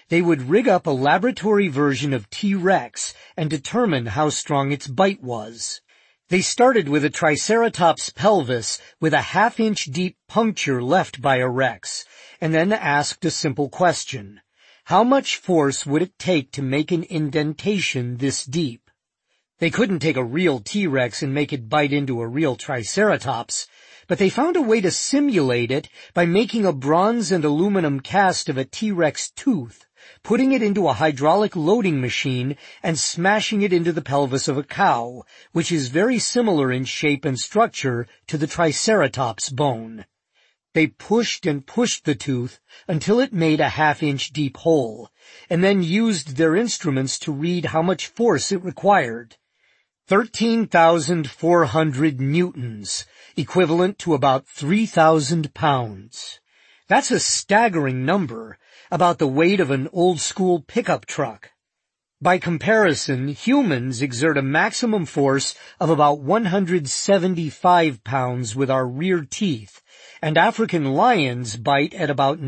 They would rig up a laboratory version of T-Rex and determine how strong its bite was. They started with a Triceratops pelvis with a half-inch deep puncture left by a Rex, and then asked a simple question. How much force would it take to make an indentation this deep? They couldn't take a real T-Rex and make it bite into a real Triceratops, but they found a way to simulate it by making a bronze and aluminum cast of a T-Rex tooth, putting it into a hydraulic loading machine and smashing it into the pelvis of a cow, which is very similar in shape and structure to the Triceratops bone. They pushed and pushed the tooth until it made a half-inch deep hole, and then used their instruments to read how much force it required. 13,400 newtons, equivalent to about 3,000 pounds. That's a staggering number, about the weight of an old-school pickup truck. By comparison, humans exert a maximum force of about 175 pounds with our rear teeth, and African lions bite at about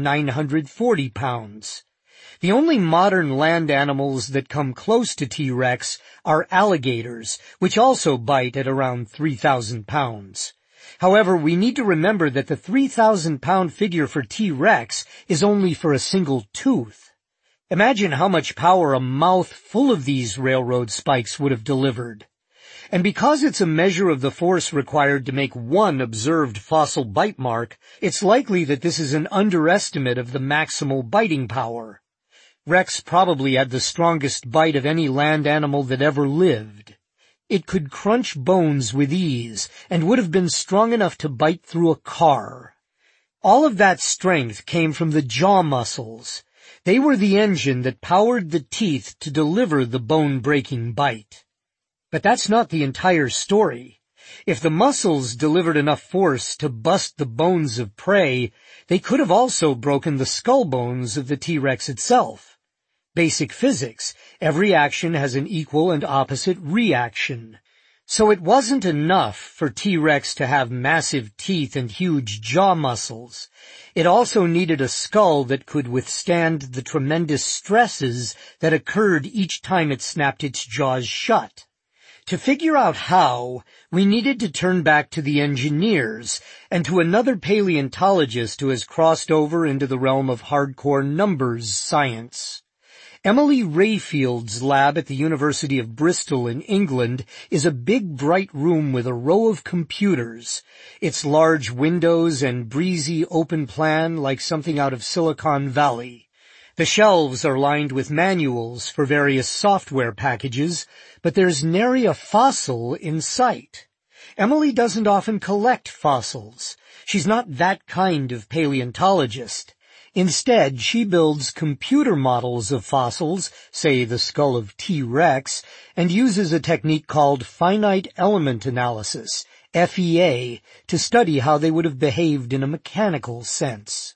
940 pounds. The only modern land animals that come close to T-Rex are alligators, which also bite at around 3,000 pounds. However, we need to remember that the 3,000-pound figure for T-Rex is only for a single tooth. Imagine how much power a mouth full of these railroad spikes would have delivered. And because it's a measure of the force required to make one observed fossil bite mark, it's likely that this is an underestimate of the maximal biting power. Rex probably had the strongest bite of any land animal that ever lived. It could crunch bones with ease and would have been strong enough to bite through a car. All of that strength came from the jaw muscles. They were the engine that powered the teeth to deliver the bone-breaking bite. But that's not the entire story. If the muscles delivered enough force to bust the bones of prey, they could have also broken the skull bones of the T-Rex itself. Basic physics, every action has an equal and opposite reaction. So it wasn't enough for T-Rex to have massive teeth and huge jaw muscles. It also needed a skull that could withstand the tremendous stresses that occurred each time it snapped its jaws shut. To figure out how, we needed to turn back to the engineers and to another paleontologist who has crossed over into the realm of hardcore numbers science. Emily Rayfield's lab at the University of Bristol in England is a big bright room with a row of computers. Its large windows and breezy open plan like something out of Silicon Valley. The shelves are lined with manuals for various software packages, but there's nary a fossil in sight. Emily doesn't often collect fossils. She's not that kind of paleontologist. Instead, she builds computer models of fossils, say the skull of T-Rex, and uses a technique called finite element analysis, FEA, to study how they would have behaved in a mechanical sense.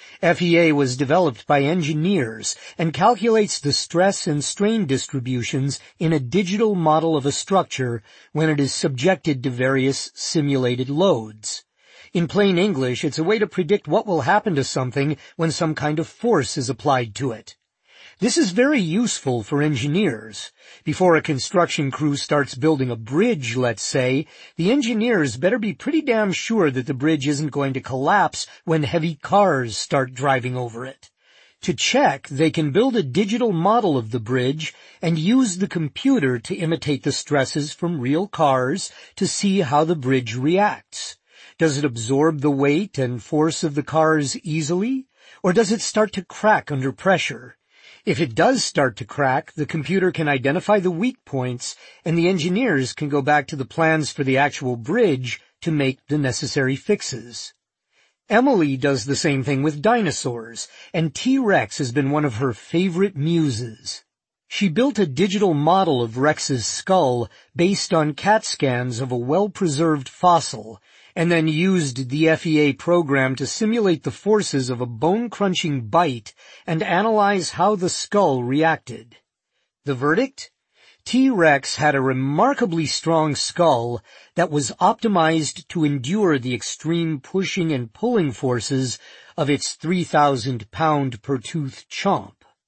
FEA was developed by engineers and calculates the stress and strain distributions in a digital model of a structure when it is subjected to various simulated loads. In plain English, it's a way to predict what will happen to something when some kind of force is applied to it. This is very useful for engineers. Before a construction crew starts building a bridge, let's say, the engineers better be pretty damn sure that the bridge isn't going to collapse when heavy cars start driving over it. To check, they can build a digital model of the bridge and use the computer to imitate the stresses from real cars to see how the bridge reacts. Does it absorb the weight and force of the cars easily, or does it start to crack under pressure? If it does start to crack, the computer can identify the weak points, and the engineers can go back to the plans for the actual bridge to make the necessary fixes. Emily does the same thing with dinosaurs, and T-Rex has been one of her favorite muses. She built a digital model of Rex's skull based on CAT scans of a well-preserved fossil, and then used the FEA program to simulate the forces of a bone-crunching bite and analyze how the skull reacted. The verdict? T-Rex had a remarkably strong skull that was optimized to endure the extreme pushing and pulling forces of its 3,000-pound-per-tooth chomp.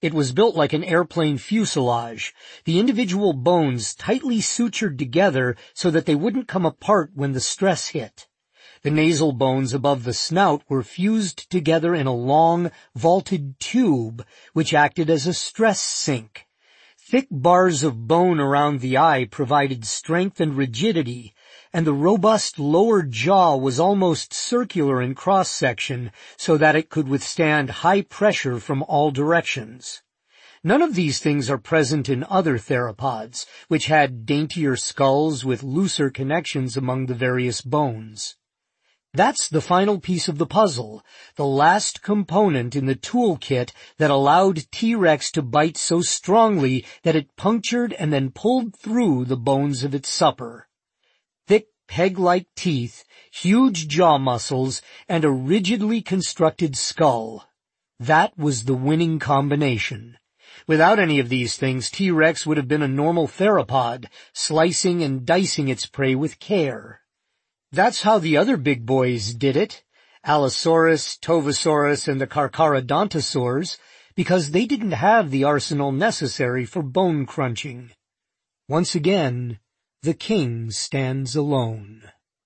It was built like an airplane fuselage, the individual bones tightly sutured together so that they wouldn't come apart when the stress hit. The nasal bones above the snout were fused together in a long, vaulted tube, which acted as a stress sink. Thick bars of bone around the eye provided strength and rigidity, and the robust lower jaw was almost circular in cross-section so that it could withstand high pressure from all directions. None of these things are present in other theropods, which had daintier skulls with looser connections among the various bones. That's the final piece of the puzzle, the last component in the toolkit that allowed T-Rex to bite so strongly that it punctured and then pulled through the bones of its supper. Thick, peg-like teeth, huge jaw muscles, and a rigidly constructed skull. That was the winning combination. Without any of these things, T-Rex would have been a normal theropod, slicing and dicing its prey with care. That's how the other big boys did it, Allosaurus, Tovosaurus, and the Carcharodontosaurs, because they didn't have the arsenal necessary for bone crunching. Once again, the king stands alone.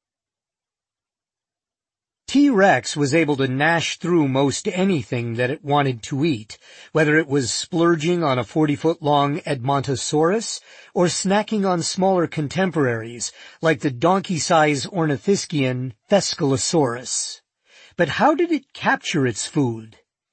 T-Rex was able to gnash through most anything that it wanted to eat, whether it was splurging on a 40-foot-long Edmontosaurus or snacking on smaller contemporaries like the donkey-size Ornithischian Thescelosaurus. But how did it capture its food?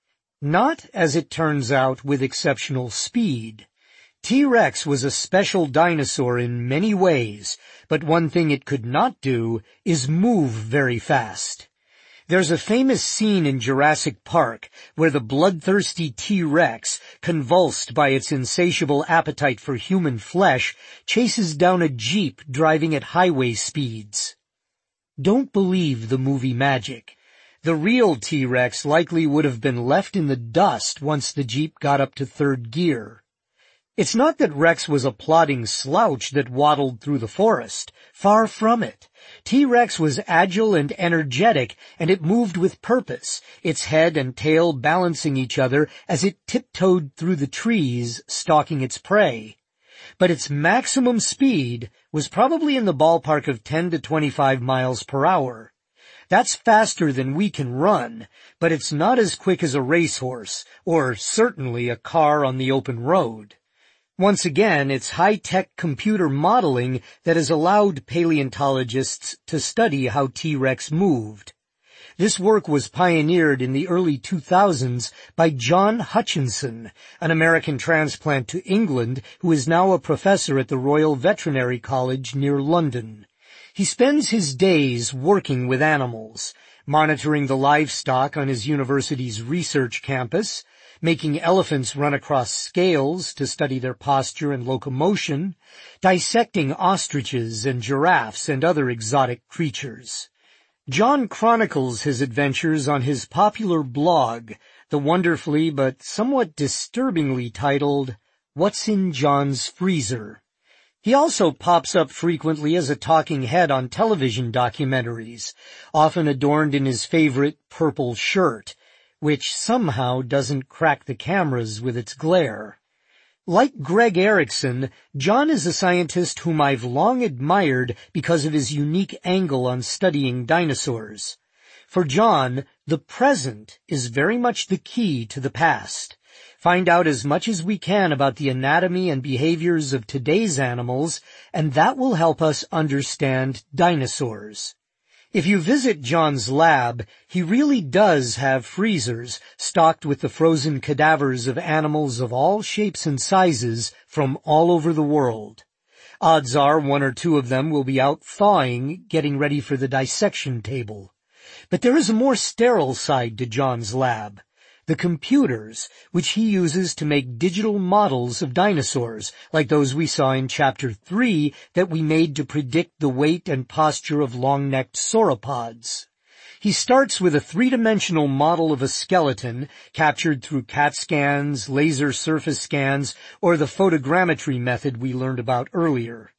Not, as it turns out, with exceptional speed. T-Rex was a special dinosaur in many ways, but one thing it could not do is move very fast. There's a famous scene in Jurassic Park where the bloodthirsty T-Rex, convulsed by its insatiable appetite for human flesh, chases down a jeep driving at highway speeds. Don't believe the movie magic. The real T-Rex likely would have been left in the dust once the jeep got up to third gear. It's not that Rex was a plodding slouch that waddled through the forest. Far from it. T-Rex was agile and energetic, and it moved with purpose, its head and tail balancing each other as it tiptoed through the trees, stalking its prey. But its maximum speed was probably in the ballpark of 10 to 25 miles per hour. That's faster than we can run, but it's not as quick as a racehorse, or certainly a car on the open road. Once again, it's high-tech computer modeling that has allowed paleontologists to study how T-Rex moved. This work was pioneered in the early 2000s by John Hutchinson, an American transplant to England who is now a professor at the Royal Veterinary College near London. He spends his days working with animals, monitoring the livestock on his university's research campus, making elephants run across scales to study their posture and locomotion, dissecting ostriches and giraffes and other exotic creatures. John chronicles his adventures on his popular blog, the wonderfully but somewhat disturbingly titled, What's in John's Freezer? He also pops up frequently as a talking head on television documentaries, often adorned in his favorite purple shirt, which somehow doesn't crack the cameras with its glare. Like Greg Erickson, John is a scientist whom I've long admired because of his unique angle on studying dinosaurs. For John, the present is very much the key to the past. Find out as much as we can about the anatomy and behaviors of today's animals, and that will help us understand dinosaurs. If you visit John's lab, he really does have freezers stocked with the frozen cadavers of animals of all shapes and sizes from all over the world. Odds are one or two of them will be out thawing, getting ready for the dissection table. But there is a more sterile side to John's lab. The computers, which he uses to make digital models of dinosaurs, like those we saw in Chapter 3 that we made to predict the weight and posture of long-necked sauropods. He starts with a three-dimensional model of a skeleton captured through CAT scans, laser surface scans, or the photogrammetry method we learned about earlier.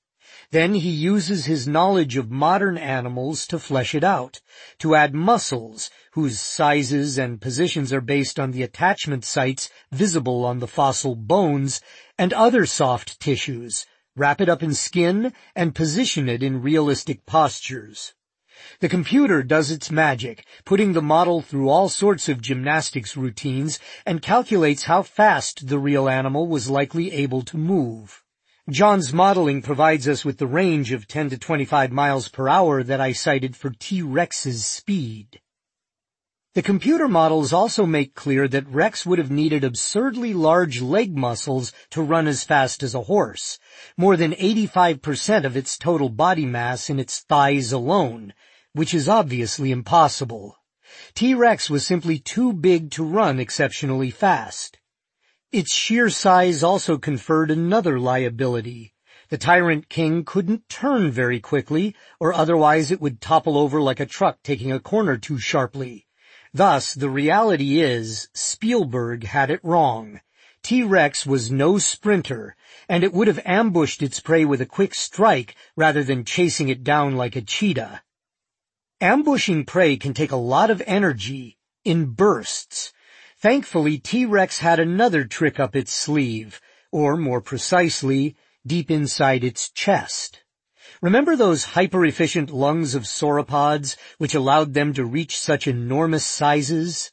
Then he uses his knowledge of modern animals to flesh it out, to add muscles, whose sizes and positions are based on the attachment sites visible on the fossil bones, and other soft tissues, wrap it up in skin, and position it in realistic postures. The computer does its magic, putting the model through all sorts of gymnastics routines, and calculates how fast the real animal was likely able to move. John's modeling provides us with the range of 10 to 25 miles per hour that I cited for T-Rex's speed. The computer models also make clear that Rex would have needed absurdly large leg muscles to run as fast as a horse, more than 85% of its total body mass in its thighs alone, which is obviously impossible. T-Rex was simply too big to run exceptionally fast. Its sheer size also conferred another liability. The Tyrant King couldn't turn very quickly, or otherwise it would topple over like a truck taking a corner too sharply. Thus, the reality is, Spielberg had it wrong. T-Rex was no sprinter, and it would have ambushed its prey with a quick strike rather than chasing it down like a cheetah. Ambushing prey can take a lot of energy, in bursts. Thankfully, T-Rex had another trick up its sleeve, or more precisely, deep inside its chest. Remember those hyper-efficient lungs of sauropods which allowed them to reach such enormous sizes?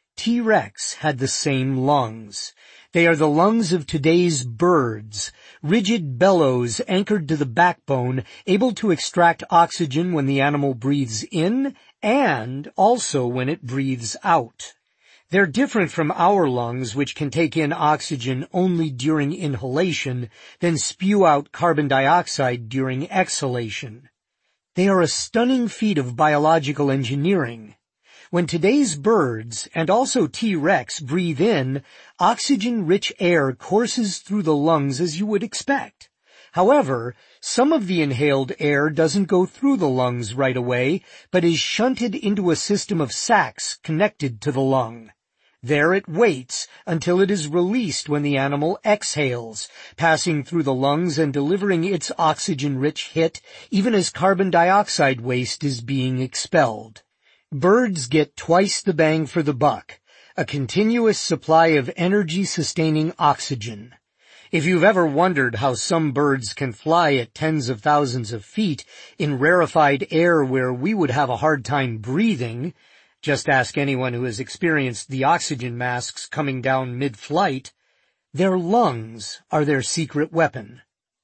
T-Rex had the same lungs. They are the lungs of today's birds, rigid bellows anchored to the backbone, able to extract oxygen when the animal breathes in and also when it breathes out. They're different from our lungs, which can take in oxygen only during inhalation, then spew out carbon dioxide during exhalation. They are a stunning feat of biological engineering. When today's birds, and also T-Rex, breathe in, oxygen-rich air courses through the lungs as you would expect. However, some of the inhaled air doesn't go through the lungs right away, but is shunted into a system of sacs connected to the lung. There it waits until it is released when the animal exhales, passing through the lungs and delivering its oxygen-rich hit even as carbon dioxide waste is being expelled. Birds get twice the bang for the buck, a continuous supply of energy-sustaining oxygen. If you've ever wondered how some birds can fly at tens of thousands of feet in rarefied air where we would have a hard time breathing, just ask anyone who has experienced the oxygen masks coming down mid-flight. Their lungs are their secret weapon.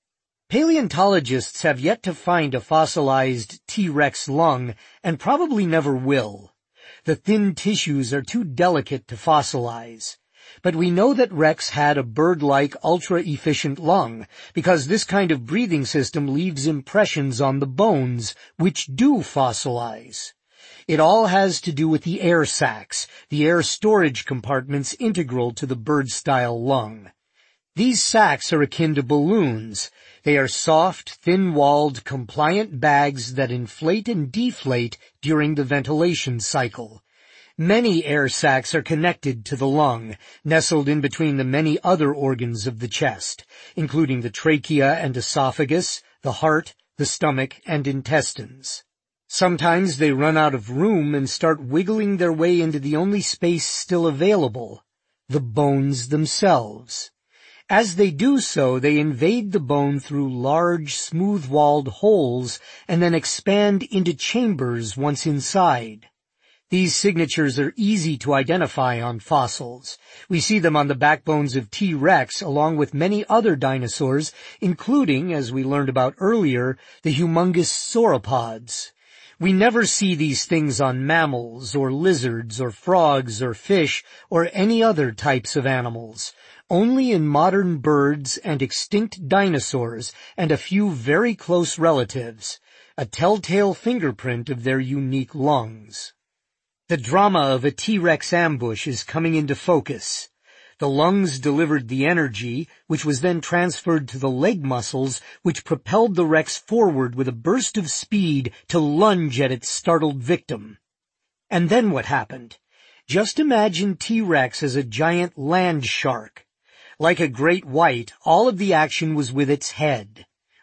Paleontologists have yet to find a fossilized T-Rex lung and probably never will. The thin tissues are too delicate to fossilize. But we know that Rex had a bird-like ultra-efficient lung because this kind of breathing system leaves impressions on the bones, which do fossilize. It all has to do with the air sacs, the air storage compartments integral to the bird-style lung. These sacs are akin to balloons. They are soft, thin-walled, compliant bags that inflate and deflate during the ventilation cycle. Many air sacs are connected to the lung, nestled in between the many other organs of the chest, including the trachea and esophagus, the heart, the stomach, and intestines. Sometimes they run out of room and start wiggling their way into the only space still available, the bones themselves. As they do so, they invade the bone through large, smooth-walled holes and then expand into chambers once inside. These signatures are easy to identify on fossils. We see them on the backbones of T-Rex along with many other dinosaurs, including, as we learned about earlier, the humongous sauropods. We never see these things on mammals or lizards or frogs or fish or any other types of animals. Only in modern birds and extinct dinosaurs and a few very close relatives, a telltale fingerprint of their unique lungs. The drama of a T-Rex ambush is coming into focus. The lungs delivered the energy, which was then transferred to the leg muscles, which propelled the Rex forward with a burst of speed to lunge at its startled victim. And then what happened? Just imagine T-Rex as a giant land shark. Like a great white, all of the action was with its head.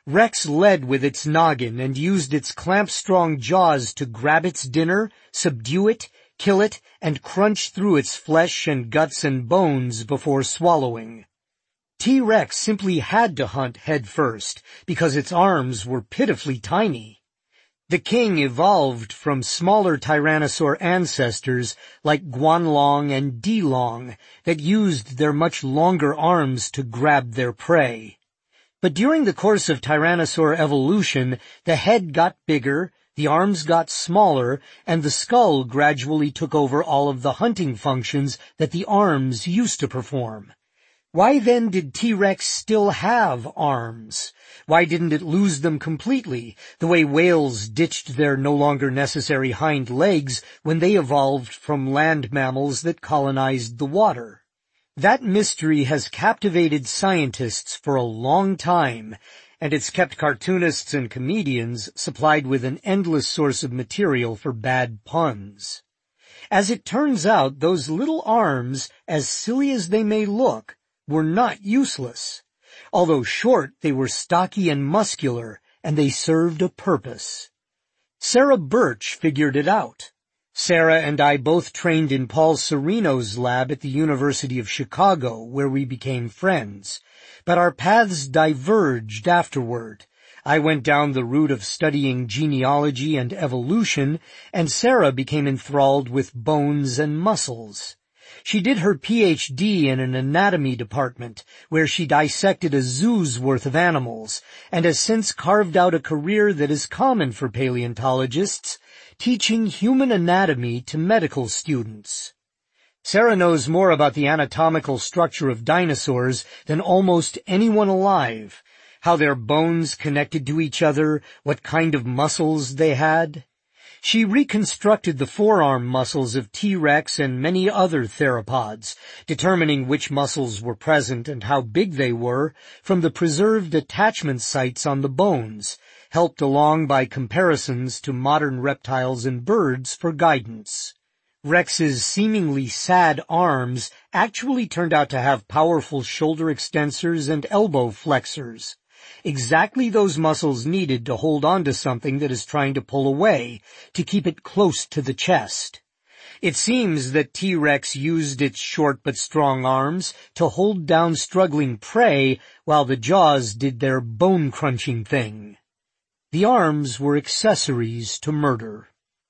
Rex led with its noggin and used its clamp-strong jaws to grab its dinner, subdue it, kill it, and crunch through its flesh and guts and bones before swallowing. T-Rex simply had to hunt head first because its arms were pitifully tiny. The king evolved from smaller tyrannosaur ancestors like Guanlong and Dilong that used their much longer arms to grab their prey. But during the course of tyrannosaur evolution, the head got bigger, the arms got smaller, and the skull gradually took over all of the hunting functions that the arms used to perform. Why then did T-Rex still have arms? Why didn't it lose them completely, the way whales ditched their no longer necessary hind legs when they evolved from land mammals that colonized the water? That mystery has captivated scientists for a long time, and it's kept cartoonists and comedians supplied with an endless source of material for bad puns. As it turns out, those little arms, as silly as they may look, were not useless. Although short, they were stocky and muscular, and they served a purpose. Sarah Birch figured it out. Sarah and I both trained in Paul Sereno's lab at the University of Chicago, where we became friends. But our paths diverged afterward. I went down the route of studying genealogy and evolution, and Sarah became enthralled with bones and muscles. She did her Ph.D. in an anatomy department, where she dissected a zoo's worth of animals, and has since carved out a career that is common for paleontologists, teaching human anatomy to medical students. Sarah knows more about the anatomical structure of dinosaurs than almost anyone alive, how their bones connected to each other, what kind of muscles they had. She reconstructed the forearm muscles of T-Rex and many other theropods, determining which muscles were present and how big they were from the preserved attachment sites on the bones, helped along by comparisons to modern reptiles and birds for guidance. Rex's seemingly sad arms actually turned out to have powerful shoulder extensors and elbow flexors. Exactly those muscles needed to hold on to something that is trying to pull away, to keep it close to the chest. It seems that T-Rex used its short but strong arms to hold down struggling prey while the jaws did their bone-crunching thing. The arms were accessories to murder.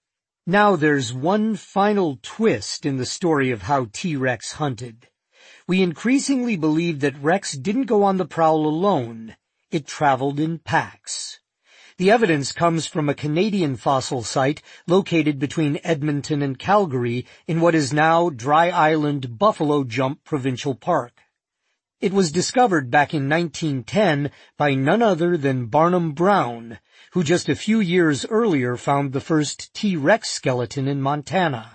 Now there's one final twist in the story of how T-Rex hunted. We increasingly believe that Rex didn't go on the prowl alone. It traveled in packs. The evidence comes from a Canadian fossil site located between Edmonton and Calgary in what is now Dry Island Buffalo Jump Provincial Park. It was discovered back in 1910 by none other than Barnum Brown, who just a few years earlier found the first T-Rex skeleton in Montana.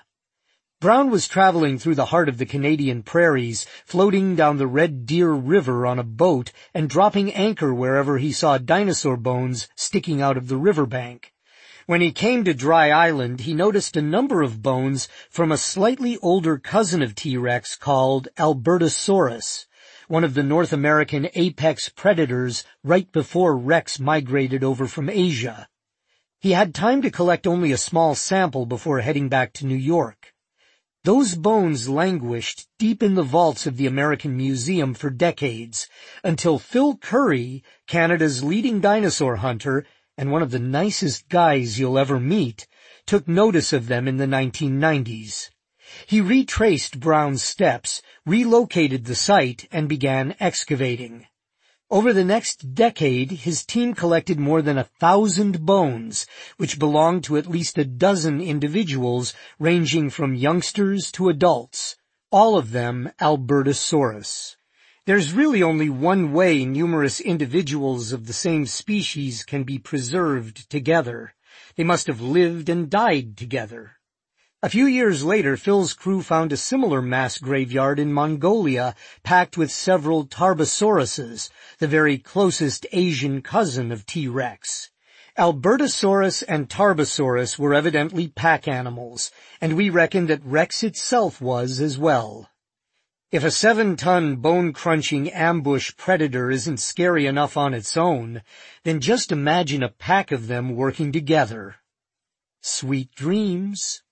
Brown was traveling through the heart of the Canadian prairies, floating down the Red Deer River on a boat and dropping anchor wherever he saw dinosaur bones sticking out of the riverbank. When he came to Dry Island, he noticed a number of bones from a slightly older cousin of T-Rex called Albertosaurus, one of the North American apex predators right before Rex migrated over from Asia. He had time to collect only a small sample before heading back to New York. Those bones languished deep in the vaults of the American Museum for decades, until Phil Currie, Canada's leading dinosaur hunter, and one of the nicest guys you'll ever meet, took notice of them in the 1990s. He retraced Brown's steps, relocated the site, and began excavating. Over the next decade, his team collected more than 1,000 bones, which belonged to at least a dozen individuals, ranging from youngsters to adults, all of them Albertosaurus. There's really only one way numerous individuals of the same species can be preserved together. They must have lived and died together. A few years later, Phil's crew found a similar mass graveyard in Mongolia, packed with several Tarbosauruses, the very closest Asian cousin of T-Rex. Albertosaurus and Tarbosaurus were evidently pack animals, and we reckon that Rex itself was as well. If a 7-ton bone-crunching ambush predator isn't scary enough on its own, then just imagine a pack of them working together. Sweet dreams.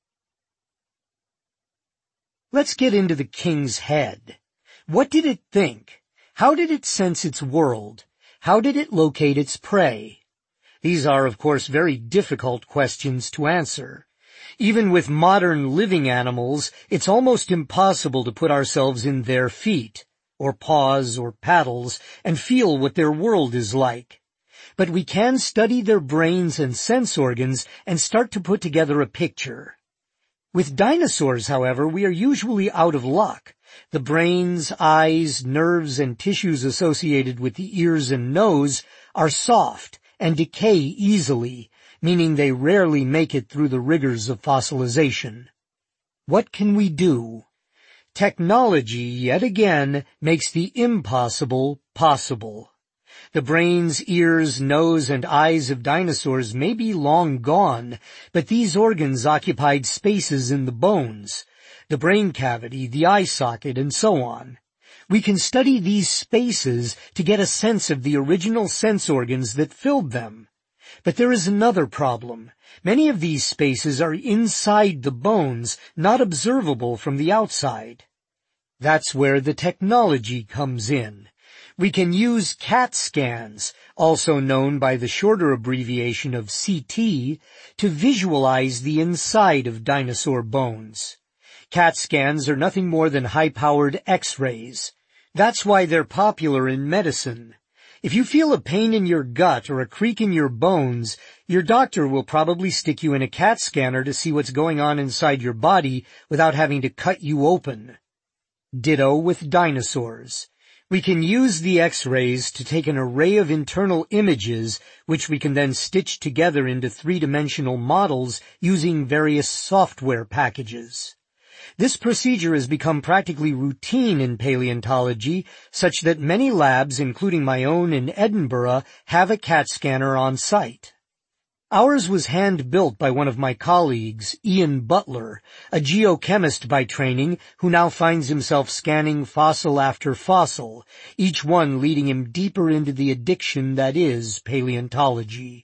Let's get into the king's head. What did it think? How did it sense its world? How did it locate its prey? These are, of course, very difficult questions to answer. Even with modern living animals, it's almost impossible to put ourselves in their feet, or paws, or paddles, and feel what their world is like. But we can study their brains and sense organs and start to put together a picture. With dinosaurs, however, we are usually out of luck. The brains, eyes, nerves, and tissues associated with the ears and nose are soft and decay easily, meaning they rarely make it through the rigors of fossilization. What can we do? Technology, yet again, makes the impossible possible. The brains, ears, nose, and eyes of dinosaurs may be long gone, but these organs occupied spaces in the bones, the brain cavity, the eye socket, and so on. We can study these spaces to get a sense of the original sense organs that filled them. But there is another problem. Many of these spaces are inside the bones, not observable from the outside. That's where the technology comes in. We can use CAT scans, also known by the shorter abbreviation of CT, to visualize the inside of dinosaur bones. CAT scans are nothing more than high-powered X-rays. That's why they're popular in medicine. If you feel a pain in your gut or a creak in your bones, your doctor will probably stick you in a CAT scanner to see what's going on inside your body without having to cut you open. Ditto with dinosaurs. We can use the X-rays to take an array of internal images, which we can then stitch together into three-dimensional models using various software packages. This procedure has become practically routine in paleontology, such that many labs, including my own in Edinburgh, have a CAT scanner on site. Ours was hand-built by one of my colleagues, Ian Butler, a geochemist by training who now finds himself scanning fossil after fossil, each one leading him deeper into the addiction that is paleontology.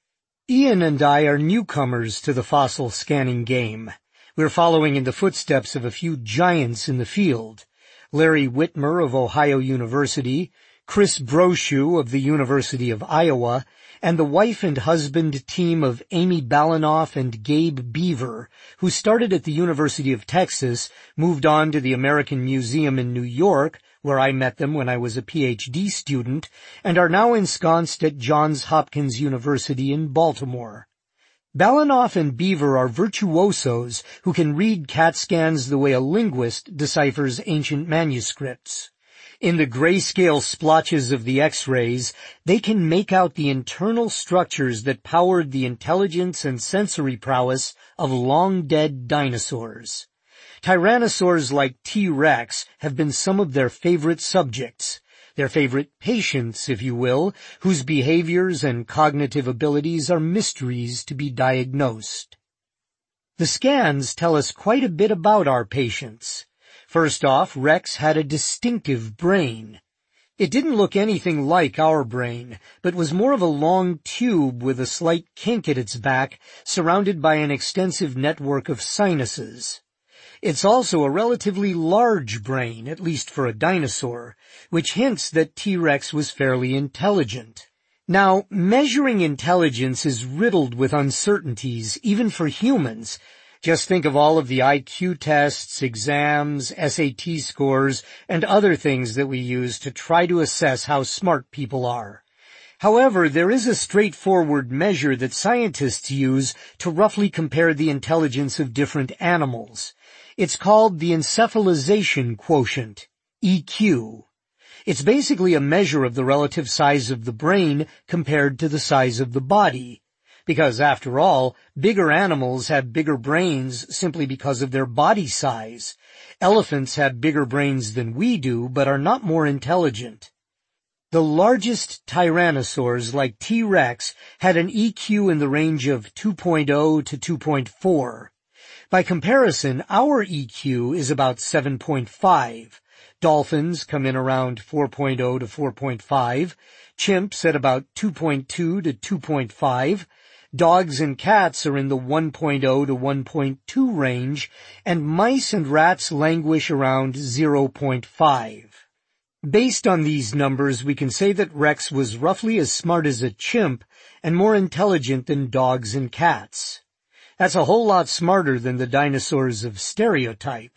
Ian and I are newcomers to the fossil scanning game. We're following in the footsteps of a few giants in the field. Larry Whitmer of Ohio University, Chris Brochu of the University of Iowa, and the wife and husband team of Amy Balanoff and Gabe Beaver, who started at the University of Texas, moved on to the American Museum in New York, where I met them when I was a PhD student, and are now ensconced at Johns Hopkins University in Baltimore. Balanoff and Beaver are virtuosos who can read CAT scans the way a linguist deciphers ancient manuscripts. In the grayscale splotches of the X-rays, they can make out the internal structures that powered the intelligence and sensory prowess of long-dead dinosaurs. Tyrannosaurs like T-Rex have been some of their favorite subjects, their favorite patients, if you will, whose behaviors and cognitive abilities are mysteries to be diagnosed. The scans tell us quite a bit about our patients. First off, Rex had a distinctive brain. It didn't look anything like our brain, but was more of a long tube with a slight kink at its back, surrounded by an extensive network of sinuses. It's also a relatively large brain, at least for a dinosaur, which hints that T-Rex was fairly intelligent. Now, measuring intelligence is riddled with uncertainties, even for humans. Just think of all of the IQ tests, exams, SAT scores, and other things that we use to try to assess how smart people are. However, there is a straightforward measure that scientists use to roughly compare the intelligence of different animals. It's called the encephalization quotient, EQ. It's basically a measure of the relative size of the brain compared to the size of the body. Because, after all, bigger animals have bigger brains simply because of their body size. Elephants have bigger brains than we do, but are not more intelligent. The largest tyrannosaurs, like T-Rex, had an EQ in the range of 2.0 to 2.4. By comparison, our EQ is about 7.5. Dolphins come in around 4.0 to 4.5, chimps at about 2.2 to 2.5, dogs and cats are in the 1.0 to 1.2 range, and mice and rats languish around 0.5. Based on these numbers, we can say that Rex was roughly as smart as a chimp and more intelligent than dogs and cats. That's a whole lot smarter than the dinosaurs of stereotype.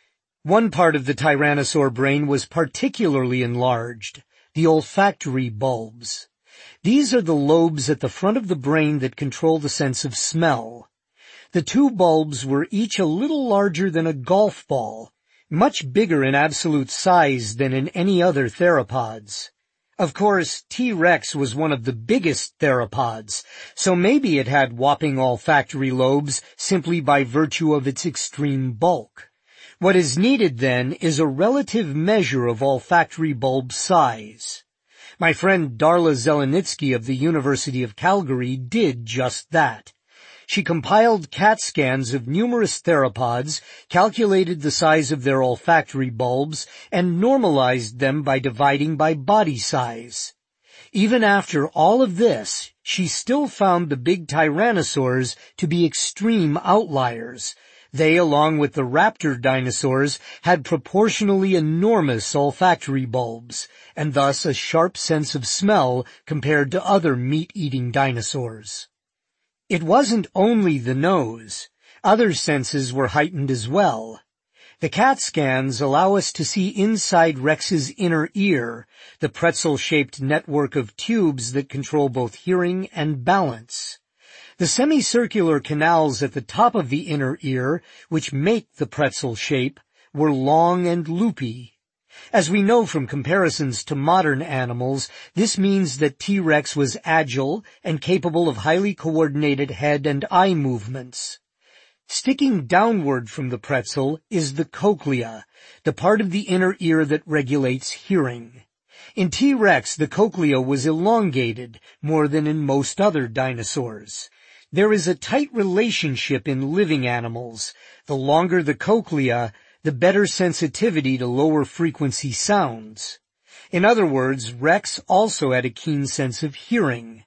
One part of the tyrannosaur brain was particularly enlarged, the olfactory bulbs. These are the lobes at the front of the brain that control the sense of smell. The two bulbs were each a little larger than a golf ball, much bigger in absolute size than in any other theropods. Of course, T-Rex was one of the biggest theropods, so maybe it had whopping olfactory lobes simply by virtue of its extreme bulk. What is needed, then, is a relative measure of olfactory bulb size. My friend Darla Zelenitsky of the University of Calgary did just that. She compiled CAT scans of numerous theropods, calculated the size of their olfactory bulbs, and normalized them by dividing by body size. Even after all of this, she still found the big tyrannosaurs to be extreme outliers. They, along with the raptor dinosaurs, had proportionally enormous olfactory bulbs, and thus a sharp sense of smell compared to other meat-eating dinosaurs. It wasn't only the nose. Other senses were heightened as well. The CAT scans allow us to see inside Rex's inner ear, the pretzel-shaped network of tubes that control both hearing and balance. The semicircular canals at the top of the inner ear, which make the pretzel shape, were long and loopy. As we know from comparisons to modern animals, this means that T-Rex was agile and capable of highly coordinated head and eye movements. Sticking downward from the pretzel is the cochlea, the part of the inner ear that regulates hearing. In T-Rex, the cochlea was elongated more than in most other dinosaurs. There is a tight relationship in living animals. The longer the cochlea, the better sensitivity to lower frequency sounds. In other words, Rex also had a keen sense of hearing.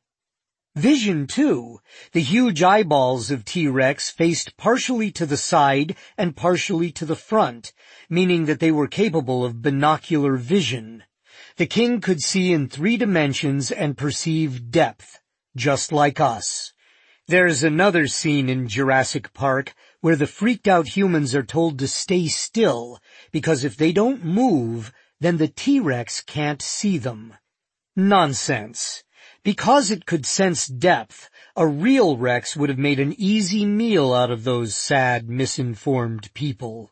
Vision, too. The huge eyeballs of T-Rex faced partially to the side and partially to the front, meaning that they were capable of binocular vision. The king could see in 3 dimensions and perceive depth, just like us. There's another scene in Jurassic Park where the freaked-out humans are told to stay still, because if they don't move, then the T-Rex can't see them. Nonsense. Because it could sense depth, a real Rex would have made an easy meal out of those sad, misinformed people.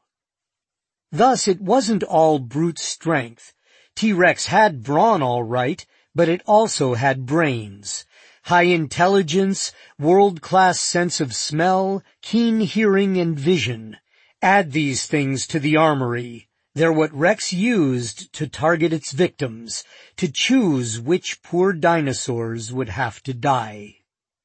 Thus, it wasn't all brute strength. T-Rex had brawn all right, but it also had brains. High intelligence, world-class sense of smell, keen hearing and vision. Add these things to the armory. They're what Rex used to target its victims, to choose which poor dinosaurs would have to die.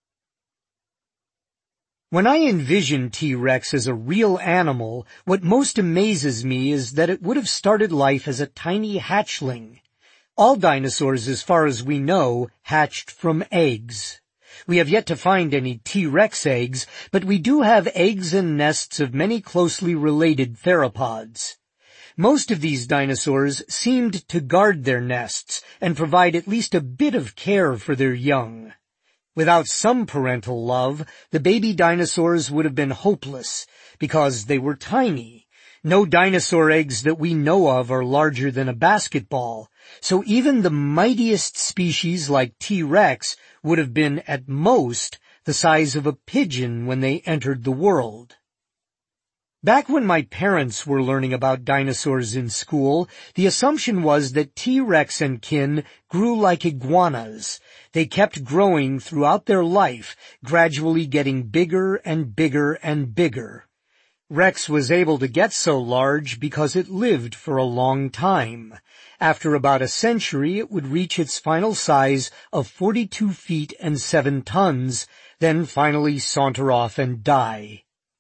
When I envision T-Rex as a real animal, what most amazes me is that it would have started life as a tiny hatchling. All dinosaurs, as far as we know, hatched from eggs. We have yet to find any T-Rex eggs, but we do have eggs and nests of many closely related theropods. Most of these dinosaurs seemed to guard their nests and provide at least a bit of care for their young. Without some parental love, the baby dinosaurs would have been hopeless, because they were tiny. No dinosaur eggs that we know of are larger than a basketball, so even the mightiest species like T-Rex would have been, at most, the size of a pigeon when they entered the world. Back when my parents were learning about dinosaurs in school, the assumption was that T-Rex and kin grew like iguanas. They kept growing throughout their life, gradually getting bigger and bigger and bigger. Rex was able to get so large because it lived for a long time. After about a century, it would reach its final size of 42 feet and 7 tons, then finally saunter off and die.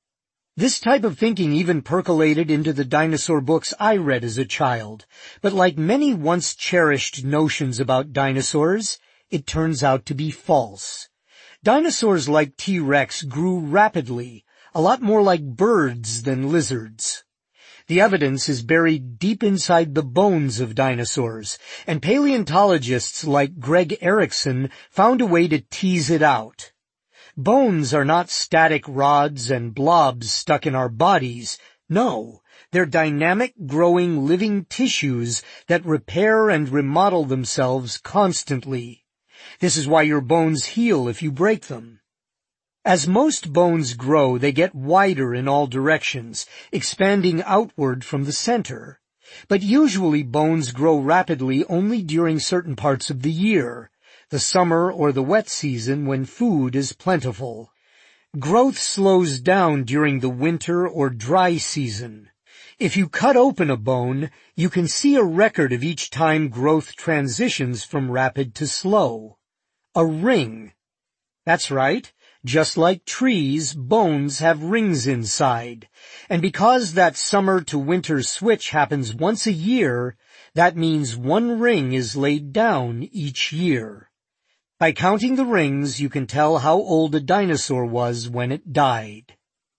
This type of thinking even percolated into the dinosaur books I read as a child, but like many once cherished notions about dinosaurs, it turns out to be false. Dinosaurs like T-Rex grew rapidly, a lot more like birds than lizards. The evidence is buried deep inside the bones of dinosaurs, and paleontologists like Greg Erickson found a way to tease it out. Bones are not static rods and blobs stuck in our bodies. No, they're dynamic, growing, living tissues that repair and remodel themselves constantly. This is why your bones heal if you break them. As most bones grow, they get wider in all directions, expanding outward from the center. But usually bones grow rapidly only during certain parts of the year, the summer or the wet season when food is plentiful. Growth slows down during the winter or dry season. If you cut open a bone, you can see a record of each time growth transitions from rapid to slow. A ring. That's right. Just like trees, bones have rings inside. And because that summer to winter switch happens once a year, that means one ring is laid down each year. By counting the rings, you can tell how old a dinosaur was when it died.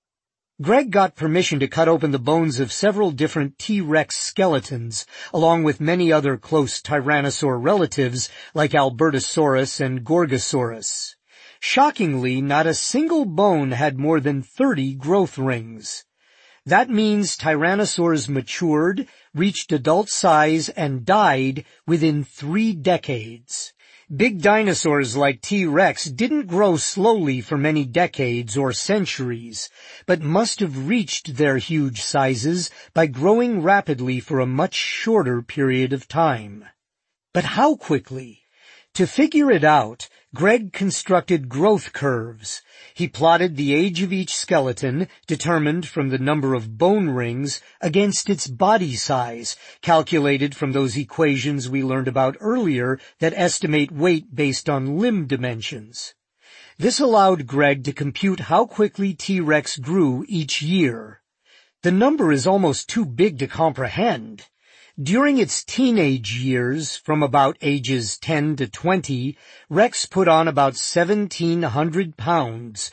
Greg got permission to cut open the bones of several different T-Rex skeletons, along with many other close Tyrannosaur relatives like Albertosaurus and Gorgosaurus. Shockingly, not a single bone had more than 30 growth rings. That means tyrannosaurs matured, reached adult size, and died within 3 decades. Big dinosaurs like T-Rex didn't grow slowly for many decades or centuries, but must have reached their huge sizes by growing rapidly for a much shorter period of time. But how quickly? To figure it out, Greg constructed growth curves. He plotted the age of each skeleton, determined from the number of bone rings, against its body size, calculated from those equations we learned about earlier that estimate weight based on limb dimensions. This allowed Greg to compute how quickly T-Rex grew each year. The number is almost too big to comprehend. During its teenage years, from about ages 10 to 20, Rex put on about 1,700 pounds,